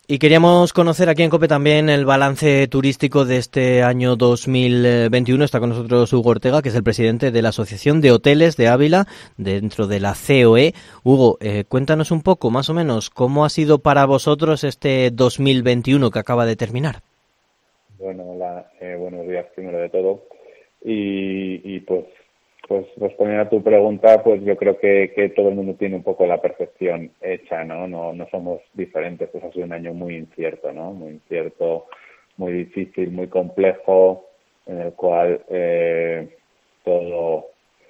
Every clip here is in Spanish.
Y queríamos conocer aquí en COPE también el balance turístico de este año 2021. Está con nosotros Hugo Ortega, que es el presidente de la Asociación de Hoteles de Ávila, dentro de la COE. Hugo, cuéntanos un poco, más o menos, cómo ha sido para vosotros este 2021 que acaba de terminar. Bueno, hola, buenos días primero de todo. Pues respondiendo a tu pregunta, pues yo creo que todo el mundo tiene un poco la percepción hecha, ¿no? No somos diferentes, pues ha sido un año muy incierto, ¿no? Muy incierto, muy difícil, muy complejo, en el cual todo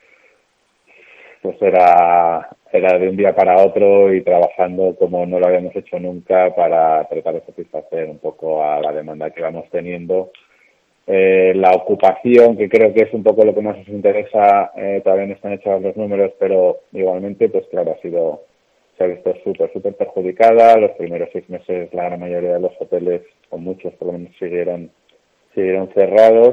pues era de un día para otro y trabajando como no lo habíamos hecho nunca para tratar de satisfacer un poco a la demanda que vamos teniendo. La ocupación, que creo que es un poco lo que más nos interesa, todavía no están hechos los números, pero igualmente, pues claro, se ha visto súper perjudicada. Los primeros 6 meses la gran mayoría de los hoteles, o muchos por lo menos, siguieron cerrados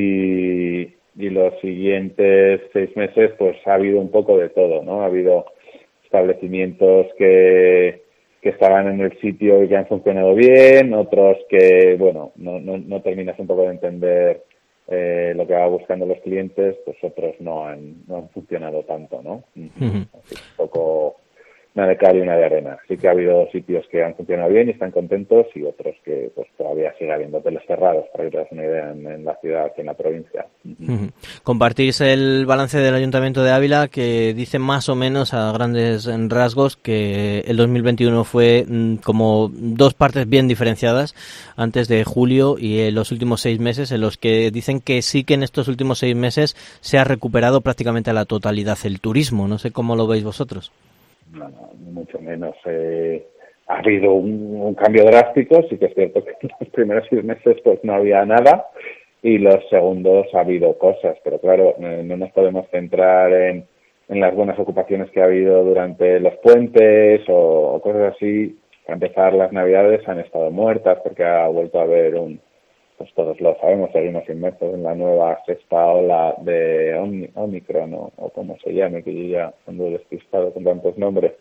y los siguientes 6 meses pues ha habido un poco de todo, ¿no? Ha habido establecimientos que estaban en el sitio y que han funcionado bien, otros que, bueno, no terminas un poco de entender lo que va buscando los clientes, pues otros no han funcionado tanto, ¿no? Así un poco una de cal y una de arena. Sí que ha habido sitios que han funcionado bien y están contentos y otros que pues todavía sigue habiendo hoteles cerrados, para que te das una idea, en la ciudad y en la provincia. Compartís el balance del Ayuntamiento de Ávila, que dice más o menos a grandes rasgos que el 2021 fue como dos partes bien diferenciadas, antes de julio y los últimos 6 meses, en los que dicen que sí que en estos últimos 6 meses se ha recuperado prácticamente a la totalidad el turismo. No sé cómo lo veis vosotros. No, mucho menos. Ha habido un cambio drástico. Sí que es cierto que en los primeros 6 meses pues no había nada y los segundos ha habido cosas, pero claro, no nos podemos centrar en las buenas ocupaciones que ha habido durante los puentes o cosas así. Para empezar, las Navidades han estado muertas porque ha vuelto a haber pues todos lo sabemos, seguimos inmersos en la nueva sexta ola de Omicron o como se llame, que yo ya ando despistado con tantos nombres.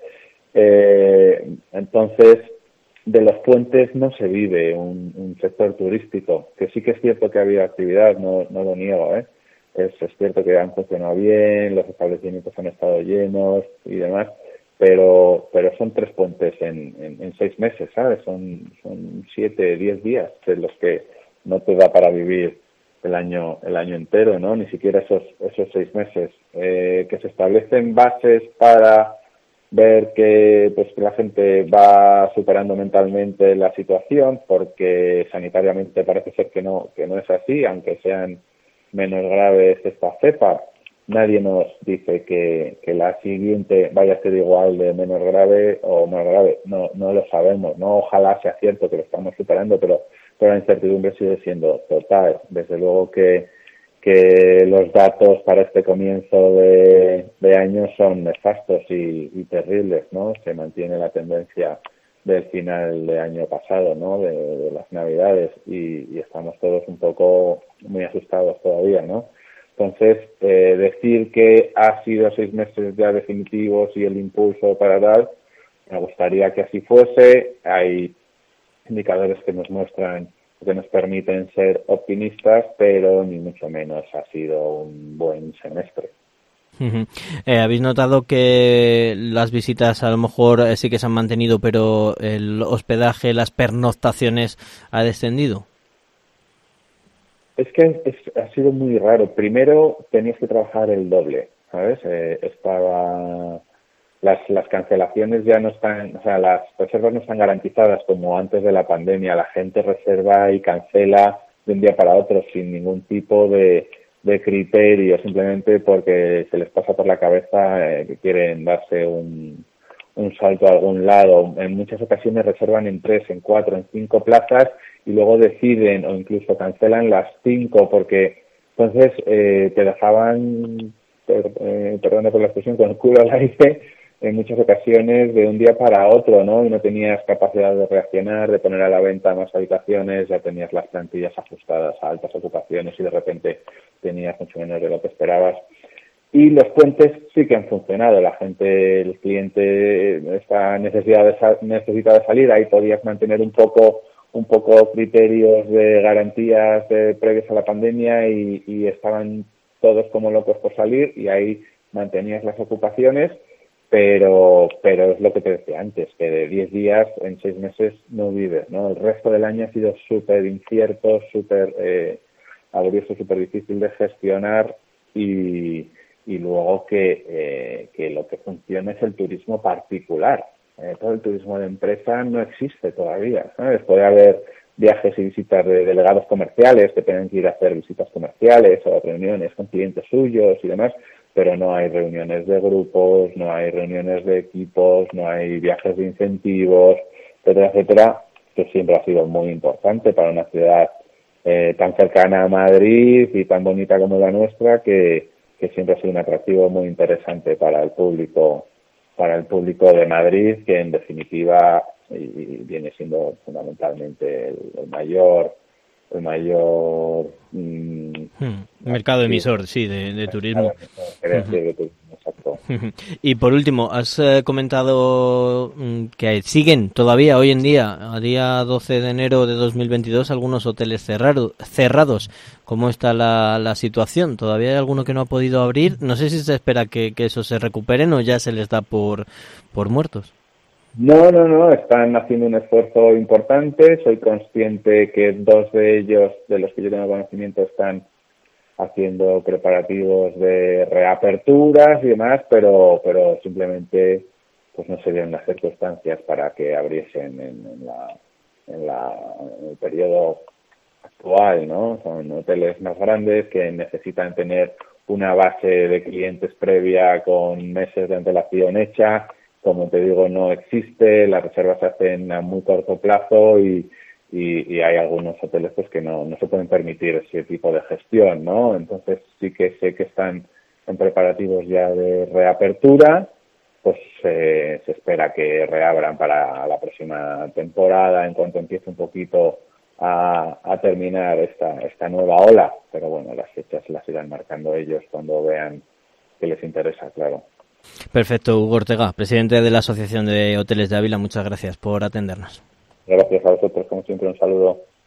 Entonces, de los puentes no se vive un sector turístico, que sí que es cierto que ha habido actividad, no lo niego, es cierto que han funcionado bien, los establecimientos han estado llenos y demás, pero son 3 puentes en 6 meses, ¿sabes? Son 7, 10 días de los que no te da para vivir el año entero, ¿no? Ni siquiera esos 6 meses. Que se establecen bases para ver que la gente va superando mentalmente la situación, porque sanitariamente parece ser que no es así, aunque sean menos graves esta cepa. Nadie nos dice que la siguiente vaya a ser igual de menos grave o más grave. No lo sabemos, ¿no? Ojalá sea cierto que lo estamos superando, pero la incertidumbre sigue siendo total. Desde luego que los datos para este comienzo de año son nefastos y terribles, ¿no? Se mantiene la tendencia del final de año pasado, ¿no? De las Navidades y estamos todos un poco muy asustados todavía, ¿no? Entonces, decir que ha sido 6 meses ya definitivos y el impulso para tal, me gustaría que así fuese. Hay indicadores que nos muestran, que nos permiten ser optimistas, pero ni mucho menos ha sido un buen semestre. ¿Habéis notado que las visitas a lo mejor sí que se han mantenido, pero el hospedaje, las pernoctaciones ha descendido? Es que ha sido muy raro. Primero tenías que trabajar el doble, ¿sabes? Las cancelaciones ya no están, o sea, las reservas no están garantizadas como antes de la pandemia. La gente reserva y cancela de un día para otro sin ningún tipo de criterio, simplemente porque se les pasa por la cabeza que quieren darse un salto a algún lado. En muchas ocasiones reservan en 3, en 4, en 5 plazas y luego deciden o incluso cancelan las 5 porque entonces te dejaban, perdona por la expresión, con el culo al aire en muchas ocasiones de un día para otro, ¿no? Y no tenías capacidad de reaccionar, de poner a la venta más habitaciones, ya tenías las plantillas ajustadas a altas ocupaciones y de repente tenías mucho menos de lo que esperabas. Y los puentes sí que han funcionado. La gente, el cliente está necesita de salir. Ahí podías mantener un poco criterios de garantías previos a la pandemia y estaban todos como locos por salir y ahí mantenías las ocupaciones, pero es lo que te decía antes, que de 10 días en 6 meses no vives, ¿no? El resto del año ha sido súper incierto, súper laborioso, súper difícil de gestionar y luego que lo que funciona es el turismo particular. Todo el turismo de empresa no existe todavía, ¿sabes? Puede haber viajes y visitas de delegados comerciales que tienen que ir a hacer visitas comerciales o reuniones con clientes suyos y demás, pero no hay reuniones de grupos, no hay reuniones de equipos, no hay viajes de incentivos, etcétera, etcétera, que siempre ha sido muy importante para una ciudad tan cercana a Madrid y tan bonita como la nuestra, que siempre ha sido un atractivo muy interesante para el público de Madrid, que en definitiva y viene siendo fundamentalmente el mayor mercado emisor, sí, de turismo. De turismo, exacto. Y por último, has comentado que siguen todavía hoy en día, a día 12 de enero de 2022, algunos hoteles cerrados. ¿Cómo está la situación? ¿Todavía hay alguno que no ha podido abrir? No sé si se espera que eso se recuperen o ya se les da por muertos. No, están haciendo un esfuerzo importante. Soy consciente que 2 de ellos, de los que yo tengo conocimiento, están haciendo preparativos de reaperturas y demás, pero simplemente pues no se dieron las circunstancias para que abriesen en el periodo actual, ¿no? Son hoteles más grandes que necesitan tener una base de clientes previa con meses de antelación hecha. Como te digo, no existe, las reservas se hacen a muy corto plazo y hay algunos hoteles pues que no se pueden permitir ese tipo de gestión, ¿no? Entonces sí que sé que están en preparativos ya de reapertura, pues se espera que reabran para la próxima temporada en cuanto empiece un poquito a terminar esta nueva ola, pero bueno, las fechas las irán marcando ellos cuando vean que les interesa, claro. Perfecto, Hugo Ortega, presidente de la Asociación de Hoteles de Ávila, muchas gracias por atendernos. Gracias a vosotros, como siempre, un saludo.